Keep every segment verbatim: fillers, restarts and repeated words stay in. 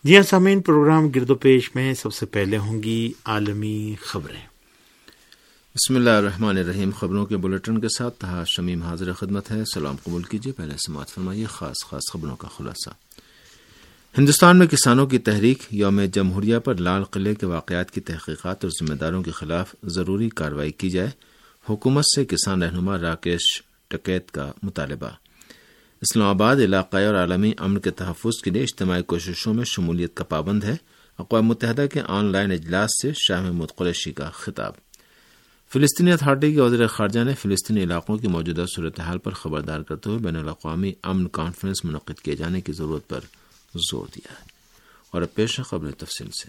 جی سامعین، پروگرام گرد و پیش میں سب سے پہلے ہوں گی عالمی خبریں۔ بسم اللہ الرحمن الرحیم۔ خبروں کے بلیٹن کے ساتھ تہا شمیم حاضر خدمت ہے۔ سلام قبول کیجیے۔ پہلے سماعت فرمائیے خاص خاص خبروں کا خلاصہ۔ ہندوستان میں کسانوں کی تحریک یوم جمہوریہ پر لال قلعے کے واقعات کی تحقیقات اور ذمہ داروں کے خلاف ضروری کارروائی کی جائے، حکومت سے کسان رہنما راکیش ٹکیت کا مطالبہ۔ اسلام آباد علاقائی اور عالمی امن کے تحفظ کے لیے اجتماعی کوششوں میں شمولیت کا پابند ہے۔ اقوام متحدہ کے آن لائن اجلاس سے شاہ محمود قریشی کا خطاب۔ فلسطینی اتھارٹی کے وزیر خارجہ نے فلسطینی علاقوں کی موجودہ صورتحال پر خبردار کرتے ہوئے بین الاقوامی امن کانفرنس منعقد کیے جانے کی ضرورت پر زور دیا ہے۔ اور اب پیش ہے خبریں تفصیل سے۔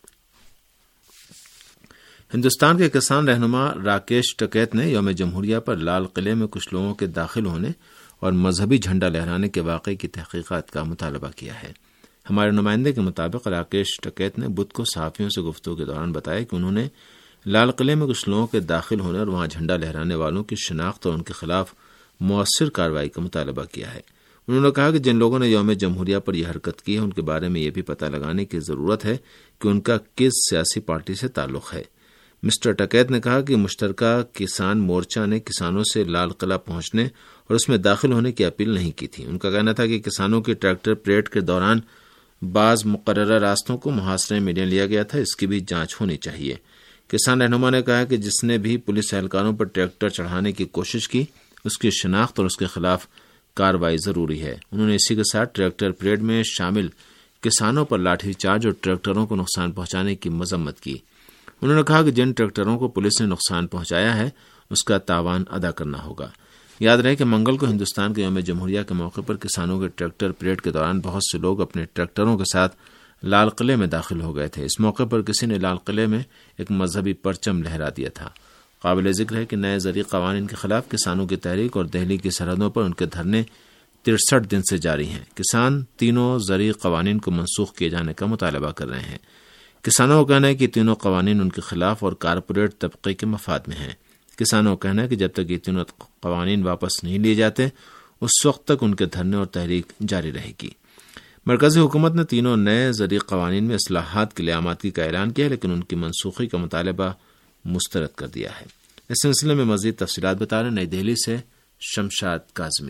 ہندوستان کے کسان رہنما راکیش ٹکیت نے یوم جمہوریہ پر لال قلعے میں کچھ لوگوں کے داخل ہونے اور مذہبی جھنڈا لہرانے کے واقعے کی تحقیقات کا مطالبہ کیا ہے۔ ہمارے نمائندے کے مطابق راکیش ٹکیت نے بدھ کو صحافیوں سے گفتگو کے دوران بتایا کہ انہوں نے لال قلعے میں کچھ لوگوں کے داخل ہونے اور وہاں جھنڈا لہرانے والوں کی شناخت اور ان کے خلاف مؤثر کارروائی کا مطالبہ کیا ہے۔ انہوں نے کہا کہ جن لوگوں نے یوم جمہوریہ پر یہ حرکت کی ہے ان کے بارے میں یہ بھی پتہ لگانے کی ضرورت ہے کہ ان کا کس سیاسی پارٹی سے تعلق ہے۔ مسٹر ٹکیت نے کہا کہ مشترکہ کسان مورچہ نے کسانوں سے لال قلعہ پہنچنے اور اس میں داخل ہونے کی اپیل نہیں کی تھی۔ ان کا کہنا تھا کہ کسانوں کی ٹریکٹر پریڈ کے دوران بعض مقررہ راستوں کو محاصرے میں لے لیا گیا تھا، اس کی بھی جانچ ہونی چاہیے۔ کسان رہنما نے کہا کہ جس نے بھی پولیس اہلکاروں پر ٹریکٹر چڑھانے کی کوشش کی اس کی شناخت اور اس کے خلاف کارروائی ضروری ہے۔ انہوں نے اسی کے ساتھ ٹریکٹر پریڈ میں شامل کسانوں پر لاٹھی چارج اور ٹریکٹروں کو نقصان پہنچانے کی مذمت کی۔ انہوں نے کہا کہ جن ٹریکٹروں کو پولیس نے نقصان پہنچایا ہے اس کا تاوان ادا کرنا ہوگا۔ یاد رہے کہ منگل کو ہندوستان کے یوم جمہوریہ کے موقع پر کسانوں کے ٹریکٹر پریڈ کے دوران بہت سے لوگ اپنے ٹریکٹروں کے ساتھ لال قلعے میں داخل ہو گئے تھے۔ اس موقع پر کسی نے لال قلعے میں ایک مذہبی پرچم لہرا دیا تھا۔ قابل ذکر ہے کہ نئے زرعی قوانین کے خلاف کسانوں کی تحریک اور دہلی کی سرحدوں پر ان کے دھرنے ترسٹھ دن سے جاری ہیں۔ کسان تینوں زرعی قوانین کو منسوخ کیے جانے کا مطالبہ کر رہے ہیں۔ کسانوں کا کہنا ہے کہ تینوں قوانین ان کے خلاف اور کارپوریٹ طبقے کے مفاد میں ہیں۔ کسانوں کا کہنا ہے کہ جب تک یہ تینوں قوانین واپس نہیں لیے جاتے اس وقت تک ان کے دھرنے اور تحریک جاری رہے گی۔ مرکزی حکومت نے تینوں نئے زرعی قوانین میں اصلاحات کی لیاماتگی کا اعلان کیا ہے، لیکن ان کی منسوخی کا مطالبہ مسترد کر دیا ہے۔ اس سلسلے میں مزید تفصیلات بتا رہے نئی دہلی سے شمشاد کاظمی۔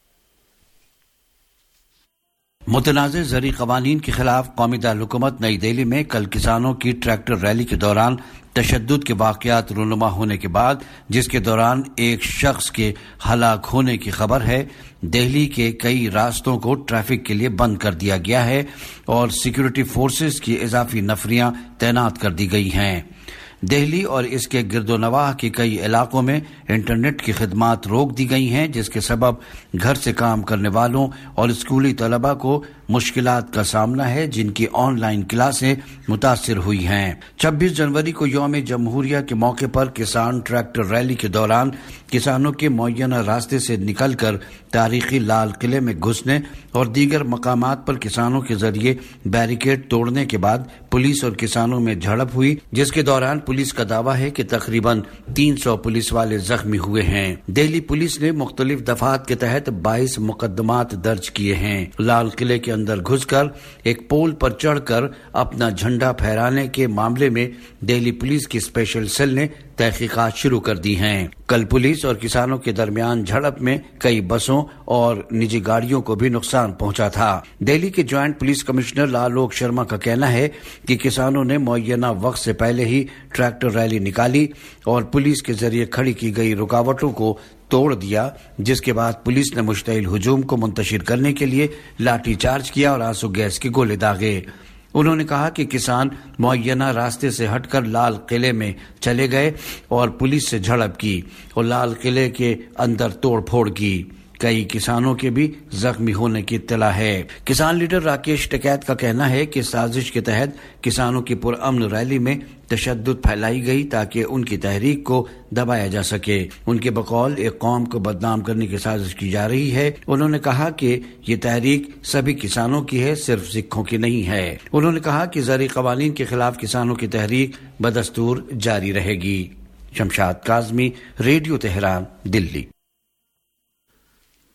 متنازع زرعی قوانین کے خلاف قومی دارالحکومت نئی دہلی میں کل کسانوں کی ٹریکٹر ریلی کے دوران تشدد کے واقعات رونما ہونے کے بعد، جس کے دوران ایک شخص کے ہلاک ہونے کی خبر ہے، دہلی کے کئی راستوں کو ٹریفک کے لیے بند کر دیا گیا ہے اور سیکورٹی فورسز کی اضافی نفریاں تعینات کر دی گئی ہیں۔ دہلی اور اس کے گرد و نواح کے کئی علاقوں میں انٹرنیٹ کی خدمات روک دی گئی ہیں، جس کے سبب گھر سے کام کرنے والوں اور اسکولی طلباء کو مشکلات کا سامنا ہے، جن کی آن لائن کلاسیں متاثر ہوئی ہیں۔ چھبیس جنوری کو یوم جمہوریہ کے موقع پر کسان ٹریکٹر ریلی کے دوران کسانوں کے معینہ راستے سے نکل کر تاریخی لال قلعے میں گھسنے اور دیگر مقامات پر کسانوں کے ذریعے بیریکیڈ توڑنے کے بعد پولیس اور کسانوں میں جھڑپ ہوئی، جس کے دوران پولیس کا دعویٰ ہے کہ تقریباً تین سو پولیس والے زخمی ہوئے ہیں۔ دہلی پولیس نے مختلف دفعات کے تحت بائیس مقدمات درج کیے ہیں۔ لال قلعے کے اندر گھس کر ایک پول پر چڑھ کر اپنا جھنڈا پھہرانے کے معاملے میں دہلی پولیس کی اسپیشل سیل نے تحقیقات شروع کر دی ہیں۔ کل پولیس اور کسانوں کے درمیان جھڑپ میں کئی بسوں اور نجی گاڑیوں کو بھی نقصان پہنچا تھا۔ دہلی کے جوائنٹ پولیس کمشنر لالوک شرما کا کہنا ہے کہ کسانوں نے معینہ وقت سے پہلے ہی ٹریکٹر ریلی نکالی اور پولیس کے ذریعے کھڑی کی گئی رکاوٹوں کو توڑ دیا، جس کے بعد پولیس نے مشتعل ہجوم کو منتشر کرنے کے لیے لاٹھی چارج کیا اور آنسو گیس کے گولے داغے۔ انہوں نے کہا کہ کسان معینہ راستے سے ہٹ کر لال قلعے میں چلے گئے اور پولیس سے جھڑپ کی اور لال قلعے کے اندر توڑ پھوڑ کی۔ کئی کسانوں کے بھی زخمی ہونے کی اطلاع ہے۔ کسان لیڈر راکیش ٹکیت کا کہنا ہے کہ سازش کے تحت کسانوں کی پرامن ریلی میں تشدد پھیلائی گئی تاکہ ان کی تحریک کو دبایا جا سکے۔ ان کے بقول ایک قوم کو بدنام کرنے کی سازش کی جا رہی ہے۔ انہوں نے کہا کہ یہ تحریک سبھی کسانوں کی ہے، صرف سکھوں کی نہیں ہے۔ انہوں نے کہا کہ زرعی قوانین کے خلاف کسانوں کی تحریک بدستور جاری رہے گی۔ Shamshad Kazmi, radio Tehran, Dilli.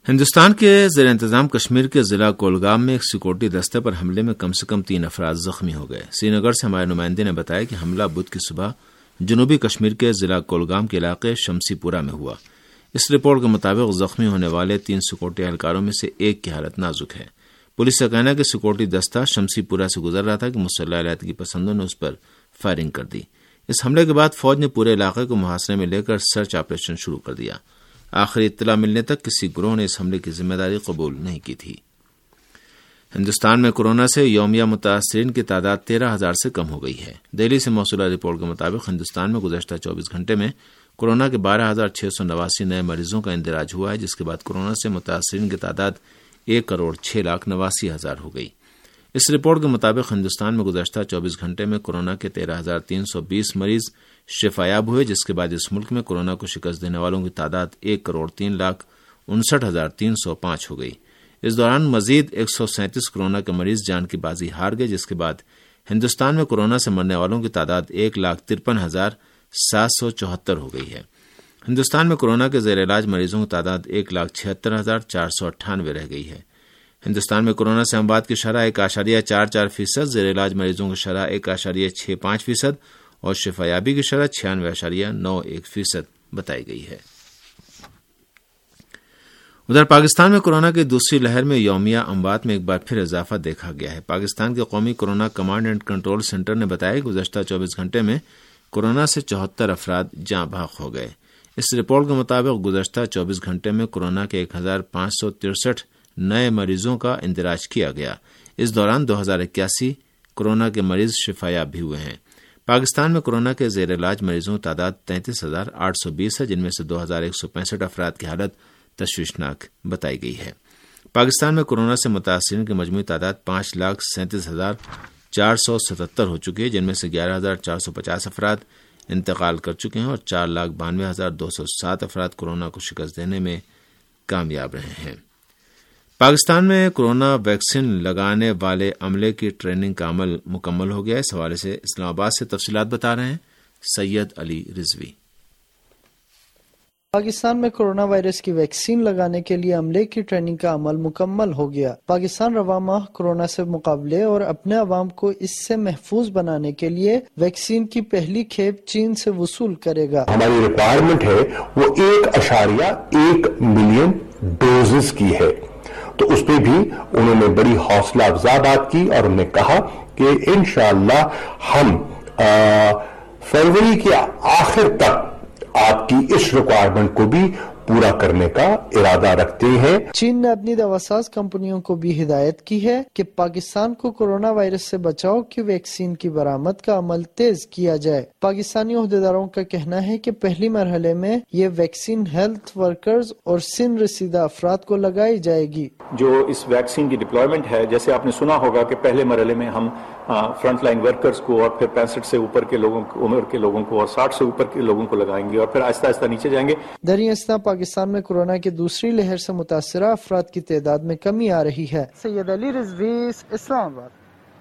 ہندوستان کے زیر انتظام کشمیر کے ضلع کولگام میں ایک سیکورٹی دستہ پر حملے میں کم سے کم تین افراد زخمی ہو گئے. سری نگر سے ہمارے نمائندے نے بتایا کہ حملہ بدھ کی صبح جنوبی کشمیر کے ضلع کولگام کے علاقے شمسی پورہ میں ہوا. اس رپورٹ کے مطابق زخمی ہونے والے تین سیکورٹی اہلکاروں میں سے ایک کی حالت نازک ہے. پولیس کا کہنا ہے کہ سیکورٹی دستہ شمسی پورہ سے گزر رہا تھا کہ مسلح علیحدگی پسندوں نے اس پر فائرنگ کر دی. اس حملے کے بعد فوج نے پورے علاقے کو محاصرے میں لے کر سرچ آپریشن شروع کر دیا. آخری اطلاع ملنے تک کسی گروہ نے اس حملے کی ذمہ داری قبول نہیں کی تھی. ہندوستان میں کورونا سے یومیہ متاثرین کی تعداد تیرہ ہزار سے کم ہو گئی ہے. دہلی سے موصولہ رپورٹ کے مطابق ہندوستان میں گزشتہ چوبیس گھنٹے میں کورونا کے بارہ ہزار چھ سو نواسی نئے مریضوں کا اندراج ہوا ہے، جس کے بعد کورونا سے متاثرین کی تعداد ایک کروڑ چھ لاکھ نواسی ہزار ہو گئی. اس رپورٹ کے مطابق ہندوستان میں گزشتہ چوبیس گھنٹے میں کورونا کے تیرہ ہزار تین سو بیس مریض شفایاب ہوئے، جس کے بعد اس ملک میں کورونا کو شکست دینے والوں کی تعداد ایک کروڑ تین لاکھ انسٹھ ہزار تین سو پانچ ہو گئی. اس دوران مزید ایک سو سینتیس کورونا کے مریض جان کی بازی ہار گئے، جس کے بعد ہندوستان میں کورونا سے مرنے والوں کی تعداد ایک لاکھ ترپن ہزار سات سو چوہتر ہو گئی ہے. ہندوستان میں کورونا کے زیر علاج مریضوں کی تعداد ایک لاکھ چھہتر ہزار چار سو اٹھانوے رہ گئی ہے. ہندوستان میں کورونا سے اموات کی شرح ایک اشاریہ چار چار فیصد، زیر علاج مریضوں کی شرح ایک اشاریہ چھ پانچ فیصد اور شفایابی کی شرح چھیانوے اشاریہ نو ایک فیصد بتائی گئی ہے. ادھر پاکستان میں کورونا کی دوسری لہر میں یومیہ اموات میں ایک بار پھر اضافہ دیکھا گیا ہے. پاکستان کے قومی corona command and control centre نے بتایا کہ گزشتہ چوبیس گھنٹے میں کورونا سے چوہتر افراد جاں بحق ہو گئے. اس رپورٹ کے مطابق گزشتہ چوبیس گھنٹے میں کورونا کے ایک ہزار پانچ سو ترسٹھ نئے مریضوں کا اندراج کیا گیا. اس دوران دو ہزار اکیاسی کورونا کے مریض شفایاب بھی ہوئے ہیں. پاکستان میں کورونا کے زیر علاج مریضوں کی تعداد تینتیس ہزار آٹھ سو بیس ہے، جن میں سے دو ہزار ایک سو پینسٹھ افراد کی حالت تشویشناک بتائی گئی ہے. پاکستان میں کورونا سے متاثرین کی مجموعی تعداد پانچ لاکھ سینتیس ہزار چار سو ستہتر ہو چکی ہے، جن میں سے گیارہ ہزار چار سو پچاس افراد انتقال کر چکے ہیں اور چار لاکھ بانوے ہزار دو سو سات افراد کورونا کو شکست دینے میں کامیاب رہے ہیں. پاکستان میں کورونا ویکسین لگانے والے عملے کی ٹریننگ کا عمل مکمل ہو گیا. اس حوالے سے اسلام آباد سے تفصیلات بتا رہے ہیں سید علی رضوی. پاکستان میں کورونا وائرس کی ویکسین لگانے کے لیے عملے کی ٹریننگ کا عمل مکمل ہو گیا. پاکستان رواں ماہ کورونا سے مقابلے اور اپنے عوام کو اس سے محفوظ بنانے کے لیے ویکسین کی پہلی کھیپ چین سے وصول کرے گا. ہماری ریکوائرمنٹ ہے وہ ایک اشاریہ ایک ملین ڈوزز کی ہے، تو اس پہ بھی انہوں نے بڑی حوصلہ افزا بات کی اور انہوں نے کہا کہ انشاءاللہ ہم فروری کے آخر تک آپ کی اس ریکوائرمنٹ کو بھی پورا کرنے کا ارادہ رکھتے ہیں. چین نے اپنی دواساز کمپنیوں کو بھی ہدایت کی ہے کہ پاکستان کو کورونا وائرس سے بچاؤ کی ویکسین کی برآمد کا عمل تیز کیا جائے. پاکستانی عہدیداروں کا کہنا ہے کہ پہلی مرحلے میں یہ ویکسین ہیلتھ ورکرز اور سن رسیدہ افراد کو لگائی جائے گی. جو اس ویکسین کی ڈپلائمنٹ ہے، جیسے آپ نے سنا ہوگا کہ پہلے مرحلے میں ہم فرنٹ لائن ورکرز کو اور پھر پینسٹھ سے اوپر کے لوگوں عمر کے لوگوں کو اور ساٹھ سے اوپر کے لوگوں کو لگائیں گے اور پھر آہستہ آہستہ نیچے جائیں گے. دریں اثنا پاکستان میں کورونا کی دوسری لہر سے متاثرہ افراد کی تعداد میں کمی آ رہی ہے. سید علی رضوی، اسلام آباد.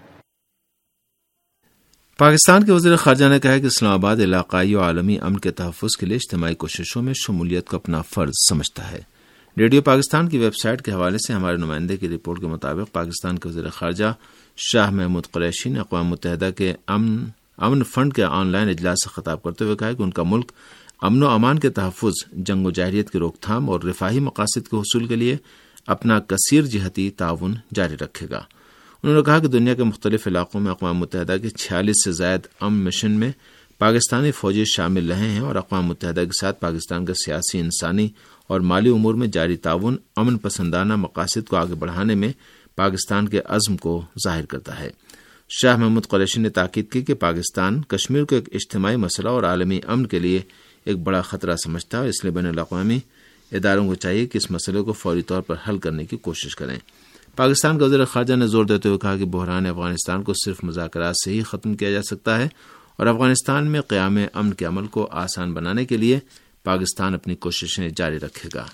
پاکستان کے وزیر خارجہ نے کہا کہ اسلام آباد علاقائی و عالمی امن کے تحفظ کے لیے اجتماعی کوششوں میں شمولیت کو اپنا فرض سمجھتا ہے. ریڈیو پاکستان کی ویب سائٹ کے حوالے سے ہمارے نمائندے کی رپورٹ کے مطابق پاکستان کے وزیر خارجہ شاہ محمود قریشی نے اقوام متحدہ کے امن امن فنڈ کے آن لائن اجلاس سے خطاب کرتے ہوئے کہا کہ ان کا ملک امن و امان کے تحفظ، جنگ و جاہلیت کی روک تھام اور رفاہی مقاصد کے حصول کے لیے اپنا کثیر جہتی تعاون جاری رکھے گا. انہوں نے کہا کہ دنیا کے مختلف علاقوں میں اقوام متحدہ کے چھیالیس سے زائد امن مشن میں پاکستانی فوجی شامل رہے ہیں اور اقوام متحدہ کے ساتھ پاکستان کے سیاسی، انسانی اور مالی امور میں جاری تعاون امن پسندانہ مقاصد کو آگے بڑھانے میں پاکستان کے عزم کو ظاہر کرتا ہے. شاہ محمود قریشی نے تاکید کی کہ پاکستان کشمیر کو ایک اجتماعی مسئلہ اور عالمی امن کے لیے ایک بڑا خطرہ سمجھتا ہے، اس لیے بین الاقوامی اداروں کو چاہیے کہ اس مسئلے کو فوری طور پر حل کرنے کی کوشش کریں. پاکستان کے وزیر خارجہ نے زور دیتے ہوئے کہا کہ بحران افغانستان کو صرف مذاکرات سے ہی ختم کیا جا سکتا ہے اور افغانستان میں قیام امن کے عمل کو آسان بنانے کے لیے پاکستان اپنی کوششیں جاری رکھے گا.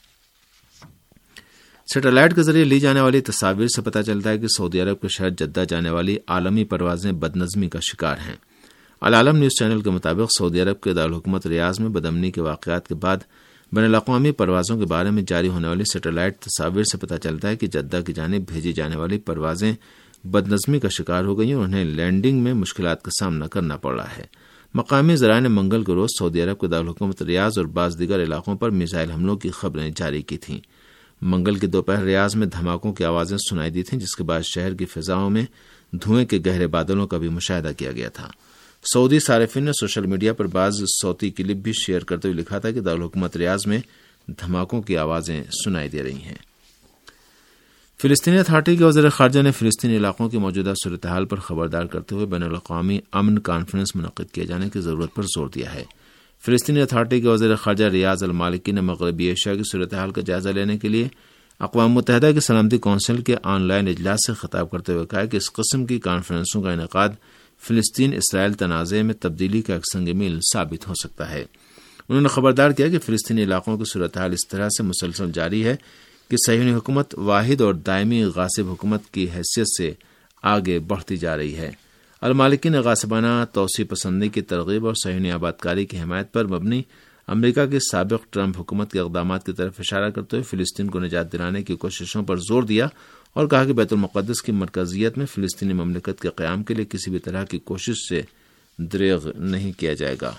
سیٹلائٹ کے ذریعے لی جانے والی تصاویر سے پتہ چلتا ہے کہ سعودی عرب کے شہر جدہ جانے والی عالمی پروازیں بدنظمی کا شکار ہیں. العالم نیوز چینل کے مطابق سعودی عرب کے دارالحکومت ریاض میں بدامنی کے واقعات کے بعد بین الاقوامی پروازوں کے بارے میں جاری ہونے والی سیٹلائٹ تصاویر سے پتہ چلتا ہے کہ جدہ کی جانب بھیجی جانے والی پروازیں بدنظمی کا شکار ہو گئی اور انہیں لینڈنگ میں مشکلات کا سامنا کرنا پڑ رہا ہے۔ مقامی ذرائع نے منگل کے روز سعودی عرب کے دارالحکومت ریاض اور بعض دیگر علاقوں پر میزائل حملوں کی خبریں جاری کی تھیں۔ منگل کی دوپہر ریاض میں دھماکوں کی آوازیں سنائی دی تھیں، جس کے بعد شہر کی فضاؤں میں دھوئیں کے گہرے بادلوں کا بھی مشاہدہ کیا گیا تھا۔ سعودی صارفین نے سوشل میڈیا پر بعض صوتی کلپ بھی شیئر کرتے ہوئے لکھا تھا کہ دارالحکومت ریاض میں دھماکوں کی آوازیں سنائی دے رہی ہیں۔ فلسطینی اتھارٹی کے وزیر خارجہ نے فلسطینی علاقوں کی موجودہ صورتحال پر خبردار کرتے ہوئے بین الاقوامی امن کانفرنس منعقد کیے جانے کی ضرورت پر زور دیا ہے۔ فلسطینی اتھارٹی کے وزیر خارجہ ریاض المالکی نے مغربی ایشیا کی صورتحال کا جائزہ لینے کے لیے اقوام متحدہ کی سلامتی کونسل کے آن لائن اجلاس سے خطاب کرتے ہوئے کہا کہ اس قسم کی کانفرنسوں کا انعقاد فلسطین اسرائیل تنازع میں تبدیلی کا ایک سنگ میل ثابت ہو سکتا ہے۔ انہوں نے خبردار کیا کہ فلسطینی علاقوں کی صورتحال اس طرح سے مسلسل جاری ہے کہ صہیونی حکومت واحد اور دائمی غاصب حکومت کی حیثیت سے آگے بڑھتی جا رہی ہے۔ المالکی نے غاصبانہ توسیع پسندی کی ترغیب اور صہیونی آبادکاری کی حمایت پر مبنی امریکہ کی سابق ٹرمپ حکومت کے اقدامات کی طرف اشارہ کرتے ہوئے فلسطین کو نجات دلانے کی کوششوں پر زور دیا اور کہا کہ بیت المقدس کی مرکزیت میں فلسطینی مملکت کے قیام کے لیے کسی بھی طرح کی کوشش سے دریغ نہیں کیا جائے گا۔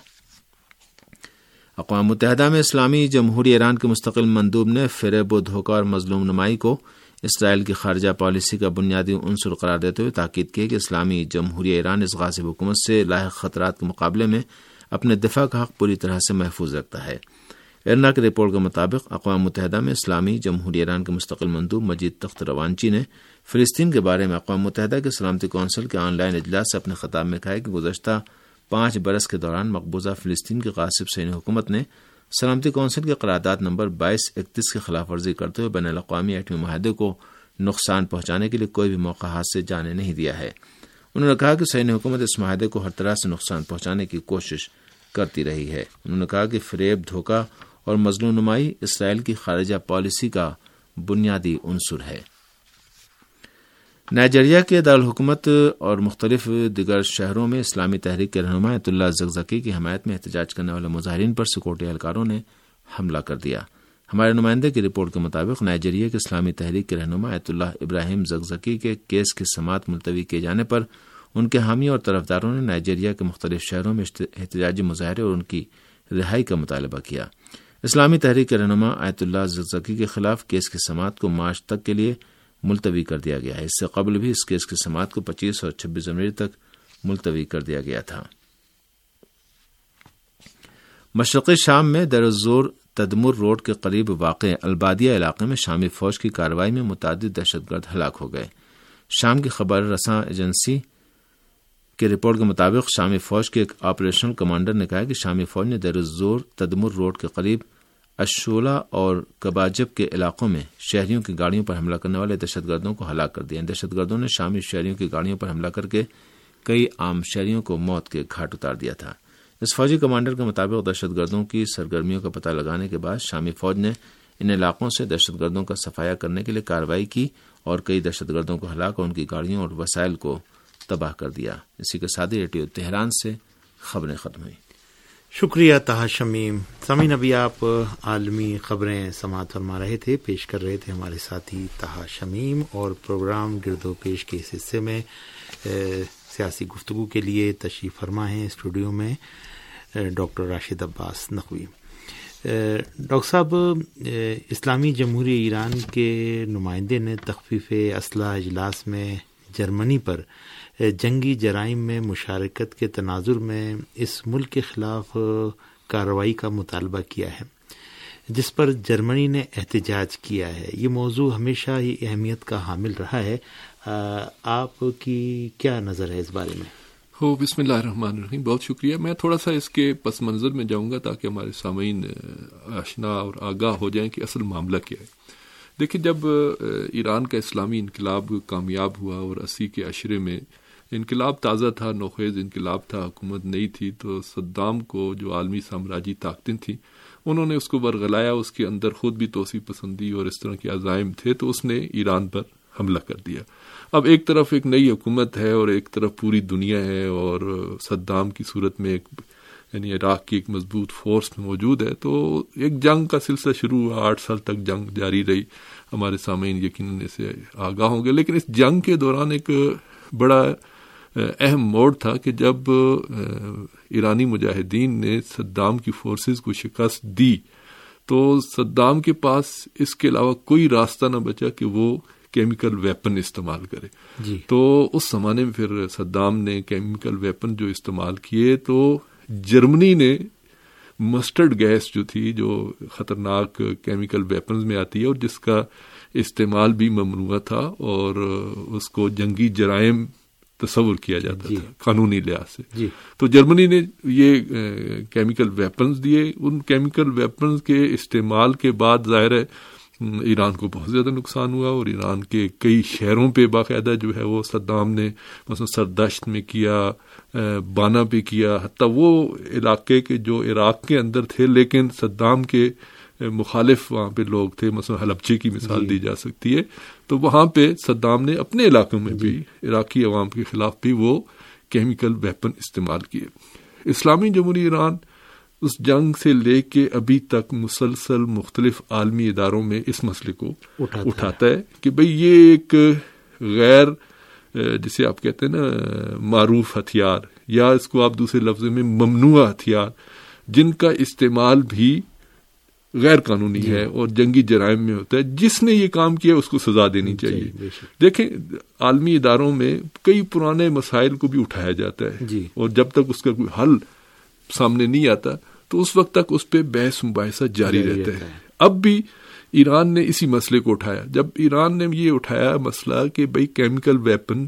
اقوام متحدہ میں اسلامی جمہوریہ ایران کے مستقل مندوب نے فریب و دھوکہ اور مظلوم نمائی کو اسرائیل کی خارجہ پالیسی کا بنیادی عنصر قرار دیتے ہوئے تاکید کی کہ اسلامی جمہوریہ ایران اس غاصب حکومت سے لاحق خطرات کے مقابلے میں اپنے دفاع کا حق پوری طرح سے محفوظ رکھتا ہے۔ ایرنا کی رپورٹ کے مطابق اقوام متحدہ میں اسلامی جمہوریہ ایران کے مستقل مندوب مجید تخت روانچی نے فلسطین کے بارے میں اقوام متحدہ کے سلامتی کونسل کے آن لائن اجلاس سے اپنے خطاب میں کہا کہ گزشتہ پانچ برس کے دوران مقبوضہ فلسطین کی غاصب صہیونی حکومت نے سلامتی کونسل کی قرارداد نمبر بائیس اکتیس کی خلاف ورزی کرتے ہوئے بین الاقوامی ایٹمی معاہدے کو نقصان پہنچانے کے لیے کوئی بھی موقع ہاتھ سے جانے نہیں دیا ہے۔ انہوں نے کہا کہ صہیونی حکومت اس معاہدے کو ہر طرح سے نقصان پہنچانے کی کوشش کرتی رہی ہے۔ انہوں نے کہا کہ فریب، دھوکہ اور مظلوم نمائی اسرائیل کی خارجہ پالیسی کا بنیادی عنصر ہے۔ نائجیریا کے دارالحکومت اور مختلف دیگر شہروں میں اسلامی تحریک کے رہنما آیت اللہ زغزغی کی حمایت میں احتجاج کرنے والے مظاہرین پر سیکورٹی اہلکاروں نے حملہ کر دیا۔ ہمارے نمائندے کی رپورٹ کے مطابق نائجیریا کے اسلامی تحریک کے رہنما آیت اللہ ابراہیم زغزغی کے کیس کی سماعت ملتوی کیے جانے پر ان کے حامیوں اور طرفداروں نے نائجیریا کے مختلف شہروں میں احتجاجی مظاہرے اور ان کی رہائی کا مطالبہ کیا۔ اسلامی تحریک کے رہنما آیت اللہ زغزغی کے خلاف کیس کی سماعت کو مارچ تک کے لیے ملتوی کر دیا گیا ہے۔ اس سے قبل بھی اس کیس کی سماعت کو پچیس اور چھبیس جنوری تک ملتوی کر دیا گیا تھا۔ مشرقی شام میں دیر الزور تدمر روڈ کے قریب واقع البادیہ علاقے میں شامی فوج کی کارروائی میں متعدد دہشت گرد ہلاک ہو گئے۔ شام کی خبر رساں ایجنسی کی رپورٹ کے مطابق شامی فوج کے ایک آپریشنل کمانڈر نے کہا کہ شامی فوج نے دیر الزور تدمر روڈ کے قریب اشولا اور کباجب کے علاقوں میں شہریوں کی گاڑیوں پر حملہ کرنے والے دہشت گردوں کو ہلاک کر دیا۔ دہشت گردوں نے شامی شہریوں کی گاڑیوں پر حملہ کر کے کئی عام شہریوں کو موت کے گھاٹ اتار دیا تھا۔ اس فوجی کمانڈر کے مطابق دہشت گردوں کی سرگرمیوں کا پتہ لگانے کے بعد شامی فوج نے ان علاقوں سے دہشت گردوں کا صفایا کرنے کے لیے کارروائی کی اور کئی دہشت گردوں کو ہلاک اور ان کی گاڑیوں اور وسائل کو تباہ کر دیا۔ اسی کے ساتھ ہی ریڈیو تہران سے خبریں ختم ہوئی۔ شکریہ طاہر شمیم۔ سامعین، ابھی آپ عالمی خبریں سماعت فرما رہے تھے، پیش کر رہے تھے ہمارے ساتھی طاہر شمیم، اور پروگرام گرد و پیش کے اس حصے میں سیاسی گفتگو کے لیے تشریف فرما ہیں اسٹوڈیو میں ڈاکٹر راشد عباس نقوی۔ ڈاکٹر صاحب، اسلامی جمہوریہ ایران کے نمائندے نے تخفیف اسلحہ اجلاس میں جرمنی پر جنگی جرائم میں مشارکت کے تناظر میں اس ملک کے خلاف کارروائی کا مطالبہ کیا ہے، جس پر جرمنی نے احتجاج کیا ہے۔ یہ موضوع ہمیشہ ہی اہمیت کا حامل رہا ہے، آپ کی کیا نظر ہے اس بارے میں؟ ہو بسم اللہ الرحمن الرحیم، بہت شکریہ۔ میں تھوڑا سا اس کے پس منظر میں جاؤں گا تاکہ ہمارے سامعین آشنا اور آگاہ ہو جائیں کہ اصل معاملہ کیا ہے۔ دیکھیں، جب ایران کا اسلامی انقلاب کامیاب ہوا اور اسی کے عشرے میں انقلاب تازہ تھا، نوخیز انقلاب تھا، حکومت نئی تھی، تو صدام کو جو عالمی سامراجی طاقتیں تھیں انہوں نے اس کو ورغلایا، اس کے اندر خود بھی توسیع پسندی اور اس طرح کے عزائم تھے، تو اس نے ایران پر حملہ کر دیا۔ اب ایک طرف ایک نئی حکومت ہے اور ایک طرف پوری دنیا ہے، اور صدام کی صورت میں ایک یعنی عراق کی ایک مضبوط فورس میں موجود ہے. تو ایک جنگ کا سلسلہ شروع ہوا, آٹھ سال تک جنگ جاری رہی. ہمارے سامعین یقیناً اسے آگاہ ہوں گے. لیکن اس جنگ کے دوران ایک بڑا اہم موڑ تھا کہ جب ایرانی مجاہدین نے صدام کی فورسز کو شکست دی تو صدام کے پاس اس کے علاوہ کوئی راستہ نہ بچا کہ وہ کیمیکل ویپن استعمال کرے. جی. تو اس زمانے میں پھر صدام نے کیمیکل ویپن جو استعمال کیے تو جرمنی نے مسٹرڈ گیس جو تھی, جو خطرناک کیمیکل ویپنز میں آتی ہے اور جس کا استعمال بھی ممنوع تھا اور اس کو جنگی جرائم تصور کیا جاتا جی. تھا قانونی لحاظ سے. جی. تو جرمنی نے یہ کیمیکل ویپنز دیے. ان کیمیکل ویپنز کے استعمال کے بعد ظاہر ہے ایران کو بہت زیادہ نقصان ہوا اور ایران کے کئی شہروں پہ باقاعدہ جو ہے وہ صدام نے مثلا سردشت میں کیا, بانا پہ کیا, حتیٰ وہ علاقے کے جو عراق کے اندر تھے لیکن صدام کے مخالف وہاں پہ لوگ تھے, مثلا حلبچے کی مثال دی جا سکتی ہے. تو وہاں پہ صدام نے اپنے علاقوں میں بھی عراقی عوام کے خلاف بھی وہ کیمیکل ویپن استعمال کیے. اسلامی جمہوریہ ایران اس جنگ سے لے کے ابھی تک مسلسل مختلف عالمی اداروں میں اس مسئلے کو اٹھاتا, اٹھاتا ہے کہ بھئی یہ ایک غیر جسے آپ کہتے ہیں نا معروف ہتھیار, یا اس کو آپ دوسرے لفظ میں ممنوع ہتھیار, جن کا استعمال بھی غیر قانونی ہے اور جنگی جرائم میں ہوتا ہے, جس نے یہ کام کیا اس کو سزا دینی چاہیے. دیکھیں عالمی اداروں میں کئی پرانے مسائل کو بھی اٹھایا جاتا ہے اور جب تک اس کا کوئی حل سامنے نہیں آتا تو اس وقت تک اس پہ بحث مباحثہ جاری رہتا ہے. اب بھی ایران نے اسی مسئلے کو اٹھایا. جب ایران نے یہ اٹھایا مسئلہ کہ بھئی کیمیکل ویپن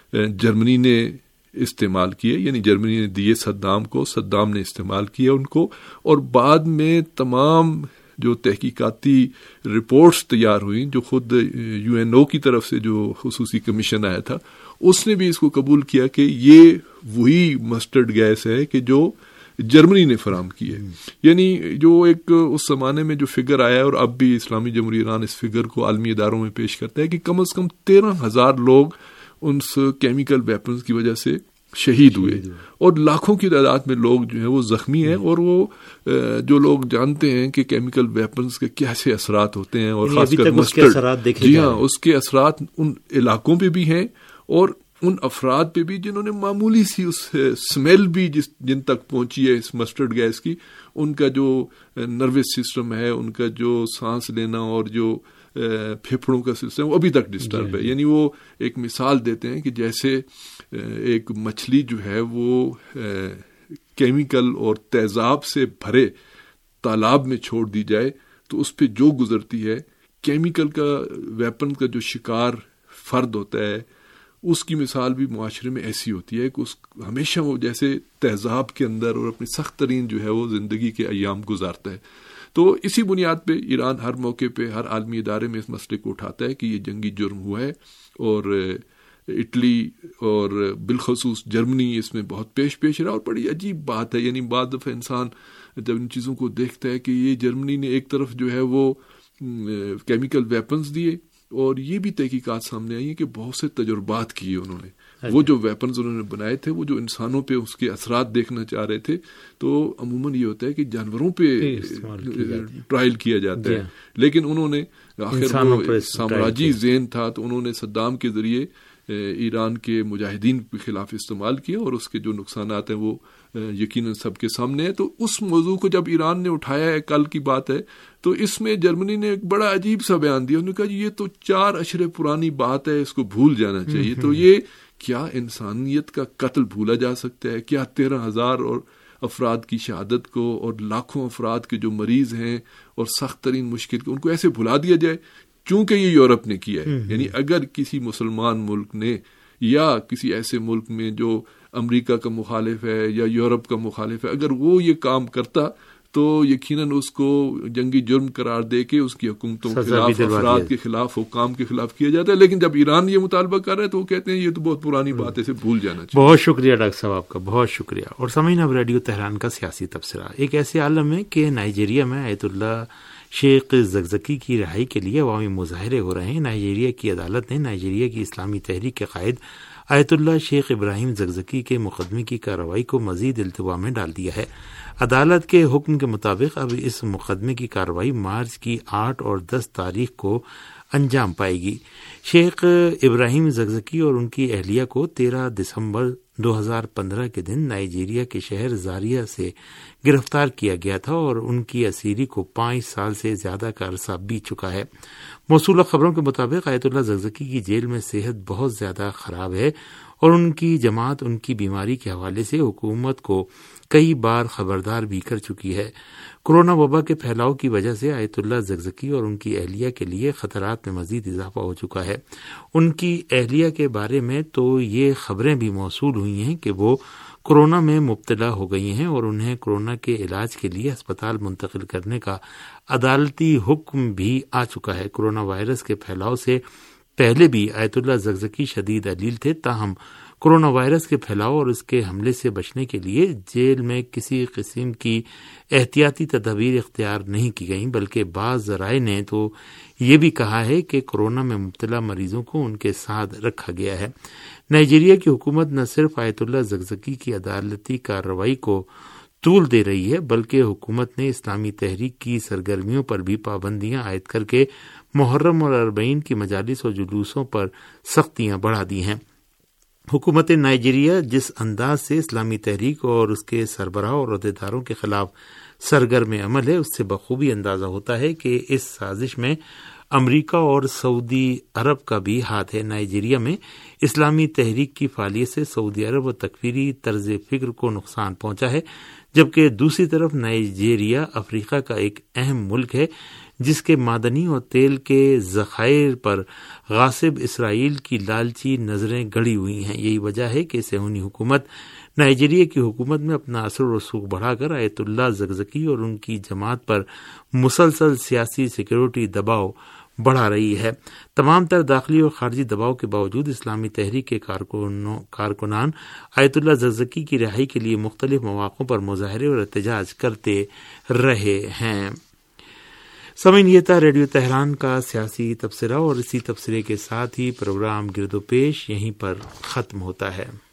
جرمنی نے استعمال کیے, یعنی جرمنی نے دیے صدام کو, صدام نے استعمال کیا ان کو, اور بعد میں تمام جو تحقیقاتی رپورٹس تیار ہوئیں جو خود یو این او کی طرف سے جو خصوصی کمیشن آیا تھا اس نے بھی اس کو قبول کیا کہ یہ وہی مسٹرڈ گیس ہے کہ جو جرمنی نے فراہم کی ہے. یعنی جو ایک اس زمانے میں جو فگر آیا ہے اور اب بھی اسلامی جمہوریہ ایران اس فگر کو عالمی اداروں میں پیش کرتا ہے کہ کم از کم تیرہ ہزار لوگ ان کیمیکل ویپنز کی وجہ سے شہید ہوئے اور لاکھوں کی تعداد میں لوگ جو ہیں وہ زخمی ہیں. اور وہ جو لوگ جانتے ہیں کہ کیمیکل ویپنز کے کیسے اثرات ہوتے ہیں اور خاص کر مسٹرڈ, جی ہاں, اس کے اثرات ان علاقوں پہ بھی ہیں اور ان افراد پہ بھی جنہوں نے معمولی سی اس سمیل بھی جس جن تک پہنچی ہے اس مسٹرڈ گیس کی, ان کا جو نروس سسٹم ہے, ان کا جو سانس لینا اور جو پھیپھڑوں کا سسٹم وہ ابھی تک ڈسٹرب ہے. یعنی وہ ایک مثال دیتے ہیں کہ جیسے ایک مچھلی جو ہے وہ کیمیکل اور تیزاب سے بھرے تالاب میں چھوڑ دی جائے تو اس پہ جو گزرتی ہے, کیمیکل کا ویپن کا جو شکار فرد ہوتا ہے اس کی مثال بھی معاشرے میں ایسی ہوتی ہے کہ اس ہمیشہ وہ جیسے تیزاب کے اندر اور اپنی سخت ترین جو ہے وہ زندگی کے ایام گزارتا ہے. تو اسی بنیاد پہ ایران ہر موقع پہ ہر عالمی ادارے میں اس مسئلے کو اٹھاتا ہے کہ یہ جنگی جرم ہوا ہے, اور اٹلی اور بالخصوص جرمنی اس میں بہت پیش پیش رہا. اور بڑی عجیب بات ہے, یعنی بعض دفعہ انسان جب ان چیزوں کو دیکھتا ہے کہ یہ جرمنی نے ایک طرف جو ہے وہ کیمیکل ویپنز دیے, اور یہ بھی تحقیقات سامنے آئی ہیں کہ بہت سے تجربات کیے انہوں نے. وہ جو ویپنز انہوں نے بنائے تھے وہ جو انسانوں پہ اس کے اثرات دیکھنا چاہ رہے تھے, تو عموماً یہ ہوتا ہے کہ جانوروں پہ ٹرائل کیا جاتا ہے, لیکن انہوں نے آخر وہ سامراجی ذہن تھا تو انہوں نے صدام کے ذریعے ایران کے مجاہدین کے خلاف استعمال کیا, اور اس کے جو نقصانات ہیں وہ یقیناً سب کے سامنے ہے. تو اس موضوع کو جب ایران نے اٹھایا ہے, کل کی بات ہے, تو اس میں جرمنی نے ایک بڑا عجیب سا بیان دیا. انہوں نے کہا یہ تو چار اشرے پرانی بات ہے, اس کو بھول جانا چاہیے. تو یہ کیا انسانیت کا قتل بھولا جا سکتا ہے؟ کیا تیرہ ہزار اور افراد کی شہادت کو اور لاکھوں افراد کے جو مریض ہیں اور سخت ترین مشکل کو ان کو ایسے بھلا دیا جائے چونکہ یہ یورپ نے کیا ہے؟ یعنی اگر کسی مسلمان ملک نے یا کسی ایسے ملک میں جو امریکہ کا مخالف ہے یا یورپ کا مخالف ہے, اگر وہ یہ کام کرتا تو یقیناً اس کو جنگی جرم قرار دے کے اس کی حکومتوں کے خلاف, افراد کے خلاف, حکام کے خلاف کیا جاتا ہے. لیکن جب ایران یہ مطالبہ کر رہا ہے تو وہ کہتے ہیں یہ تو بہت پرانی بات ہے, اسے بھول جانا چاہیے. بہت شکریہ ڈاکٹر صاحب, آپ کا بہت شکریہ. اور سامعین, اب ریڈیو تہران کا سیاسی تبصرہ. ایک ایسے عالم ہے کہ نائجیریا میں آیت اللہ شیخ زکزکی کی رہائی کے لیے عوامی مظاہرے ہو رہے ہیں. نائجیریا کی عدالت نے نائجیریا کی اسلامی تحریک کے قائد آیت اللہ شیخ ابراہیم زگزکی کے مقدمے کی کارروائی کو مزید التوا میں ڈال دیا ہے۔ عدالت کے حکم کے مطابق اب اس مقدمے کی کارروائی مارچ کی آٹھ اور دس تاریخ کو انجام پائے گی۔ شیخ ابراہیم زگزکی اور ان کی اہلیہ کو تیرہ دسمبر دو ہزار پندرہ کے دن نائجیریا کے شہر زاریہ سے گرفتار کیا گیا تھا اور ان کی اسیری کو پانچ سال سے زیادہ کا عرصہ بیت چکا ہے۔ موصولہ خبروں کے مطابق آیت اللہ زگزکی کی جیل میں صحت بہت زیادہ خراب ہے اور ان کی جماعت ان کی بیماری کے حوالے سے حکومت کو کئی بار خبردار بھی کر چکی ہے۔ کورونا وبا کے پھیلاؤ کی وجہ سے آیت اللہ زگزکی اور ان کی اہلیہ کے لیے خطرات میں مزید اضافہ ہو چکا ہے۔ ان کی اہلیہ کے بارے میں تو یہ خبریں بھی موصول ہوئی ہیں کہ وہ کورونا میں مبتلا ہو گئی ہیں اور انہیں کورونا کے علاج کے لیے ہسپتال منتقل کرنے کا عدالتی حکم بھی آ چکا ہے۔ کورونا وائرس کے پھیلاؤ سے پہلے بھی آیت اللہ زگزکی شدید علیل تھے، تاہم کورونا وائرس کے پھیلاؤ اور اس کے حملے سے بچنے کے لیے جیل میں کسی قسم کی احتیاطی تدابیر اختیار نہیں کی گئیں، بلکہ بعض ذرائع نے تو یہ بھی کہا ہے کہ کورونا میں مبتلا مریضوں کو ان کے ساتھ رکھا گیا ہے۔ نائجیریا کی حکومت نہ صرف آیت اللہ زگزکی کی عدالتی کارروائی کو طول دے رہی ہے، بلکہ حکومت نے اسلامی تحریک کی سرگرمیوں پر بھی پابندیاں عائد کر کے محرم اور اربعین کی مجالس اور جلوسوں پر سختیاں بڑھا دی ہیں۔ حکومت نائجیریا جس انداز سے اسلامی تحریک اور اس کے سربراہ اور عہدیداروں کے خلاف سرگرم عمل ہے، اس سے بخوبی اندازہ ہوتا ہے کہ اس سازش میں امریکہ اور سعودی عرب کا بھی ہاتھ ہے۔ نائجیریا میں اسلامی تحریک کی فعالیت سے سعودی عرب و تکفیری طرز فکر کو نقصان پہنچا ہے، جبکہ دوسری طرف نائجیریا افریقہ کا ایک اہم ملک ہے جس کے معدنی اور تیل کے ذخائر پر غاصب اسرائیل کی لالچی نظریں گڑی ہوئی ہیں۔ یہی وجہ ہے کہ صہیونی حکومت نائجیریا کی حکومت میں اپنا اثر و رسوخ بڑھا کر آیت اللہ زگزکی اور ان کی جماعت پر مسلسل سیاسی سیکیورٹی دباؤ بڑھا رہی ہے۔ تمام تر داخلی اور خارجی دباؤ کے باوجود اسلامی تحریک کے کارکنان آیت اللہ زگزکی کی رہائی کے لیے مختلف مواقع پر مظاہرے اور احتجاج کرتے رہے ہیں۔ سامعین، یہ تھا ریڈیو تہران کا سیاسی تبصرہ، اور اسی تبصرے کے ساتھ ہی پروگرام گرد و پیش یہیں پر ختم ہوتا ہے۔